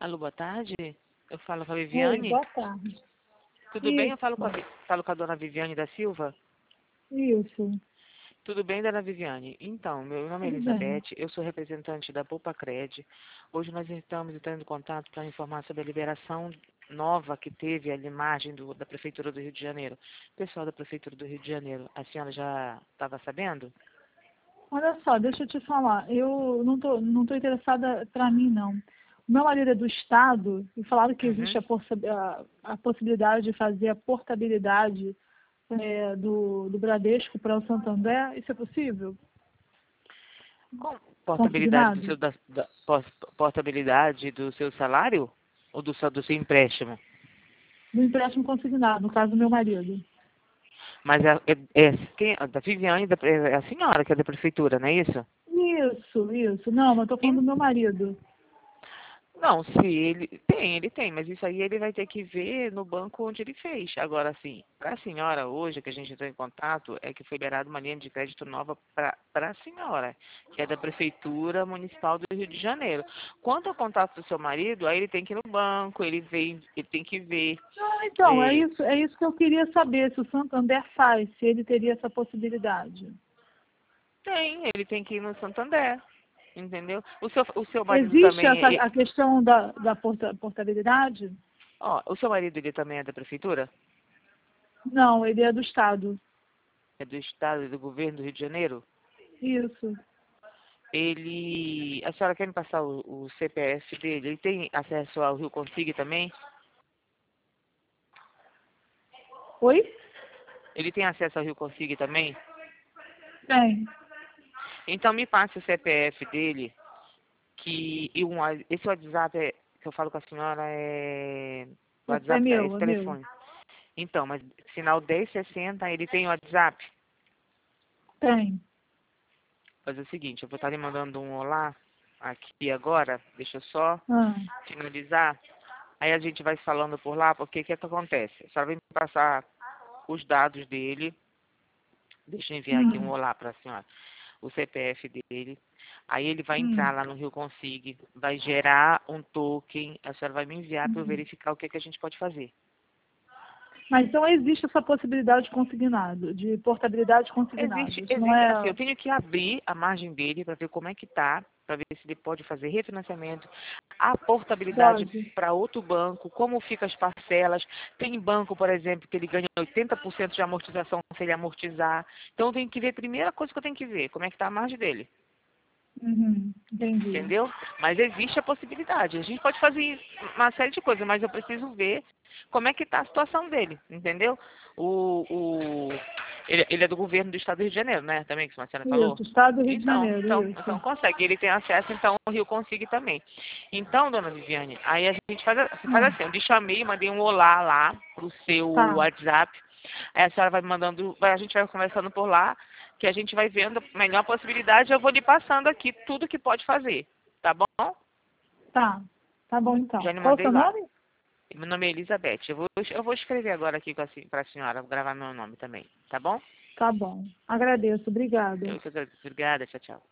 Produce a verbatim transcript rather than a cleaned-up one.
Alô, boa tarde. Eu falo com a Oi, Viviane. boa tarde. Tudo bem? Eu Isso, falo com a, Vi- falo com a dona Viviane da Silva. isso, Tudo bem, dona Viviane? Então, meu nome é tudo bem. Elizabeth, eu sou representante da Poupa Cred. Hoje nós estamos entrando em contato para informar sobre a liberação nova que teve ali à margem do- da Prefeitura do Rio de Janeiro. Pessoal da Prefeitura do Rio de Janeiro, a senhora já estava sabendo? Olha só, deixa eu te falar, eu não tô, não tô interessada para mim, não. O meu marido é do Estado e falaram que existe Uhum. a, possi- a- a possibilidade de fazer a portabilidade é, do, do Bradesco para o Santander. Isso é possível? Com portabilidade do Consignado? seu, da, da- pos- portabilidade do seu salário? Ou do seu, do seu empréstimo? Do empréstimo consignado, no caso do meu marido. Mas é, é, é quem, a da Viviane da- é a senhora que é da prefeitura, não é isso? Isso, isso. Não, mas estou falando do meu marido. Não, se ele tem, ele tem, mas isso aí ele vai ter que ver no banco onde ele fez. Agora, assim, para a senhora hoje, que a gente entrou em contato, é que foi liberada uma linha de crédito nova para a senhora, que é da Prefeitura Municipal do Rio de Janeiro. Quanto ao contato do seu marido, aí ele tem que ir no banco, ele vem, ele tem que ver. Não, então, é É, isso, é isso que eu queria saber, se o Santander faz, se ele teria essa possibilidade. tem, ele tem que ir no Santander, entendeu? O seu, o seu marido Existe também, essa, é- a questão da, da porta- portabilidade? ó, o seu marido ele também é da Prefeitura? Não, ele é do Estado. É do Estado e do Governo do Rio de Janeiro? Isso. Ele. A senhora quer me passar o, o C P F dele? Ele tem acesso ao Rio Consigue também? Oi? Ele tem acesso ao Rio Consigue também? Tem. Então me passe o C P F dele, que e um, wa- esse WhatsApp é, que eu falo com a senhora é. O É WhatsApp, é esse meu, é meu. telefone. Então, mas final dez sessenta, ele tem WhatsApp? Tem. Fazer o seguinte, eu vou estar lhe mandando um olá aqui agora, deixa eu só Ah, finalizar. Aí a gente vai falando por lá, porque o que, é que acontece? A senhora vai me passar os dados dele. Deixa eu enviar aqui um hum, olá para a senhora. O C P F dele. Aí ele vai entrar hum, lá no Rio Consigue, vai gerar um token. A senhora vai me enviar para eu hum. verificar o que, é que a gente pode fazer. Mas então existe essa possibilidade de consignado, de portabilidade de Existe, consignado. Isso não existe, assim, é eu tenho que abrir a margem dele para ver como é que tá, para ver se ele pode fazer refinanciamento, a portabilidade pode. para outro banco, como fica as parcelas. Tem banco, por exemplo, que ele ganha oitenta por cento de amortização se ele amortizar. Então eu tenho que ver, a primeira coisa que eu tenho que ver, como é que está a margem dele. Uhum, entendi. Entendeu? Mas existe a possibilidade. A gente pode fazer uma série de coisas, mas eu preciso ver como é que está a situação dele, entendeu? O, o, ele, ele é do governo do estado do Rio de Janeiro, né? Também, que a senhora falou? Isso, Estado do Rio de Então, Janeiro, então, isso. então consegue. Ele tem acesso, então o Rio consegue também. Então, dona Viviane, aí a gente faz, a- faz Hum, assim, eu lhe chamei, mandei um olá lá pro seu tá. WhatsApp. Aí a senhora vai me mandando, vai- a gente vai conversando por lá, que a gente vai vendo a melhor possibilidade, eu vou lhe passando aqui tudo que pode fazer. Tá bom? Tá, tá bom então. Já lhe Qual o mandei seu lá. nome? Meu nome é Elizabeth. Eu vou, eu vou escrever agora aqui para a senhora, vou gravar meu nome também. Tá bom? Tá bom. Agradeço, obrigada. Eu que agradeço. Obrigada. Tchau, tchau.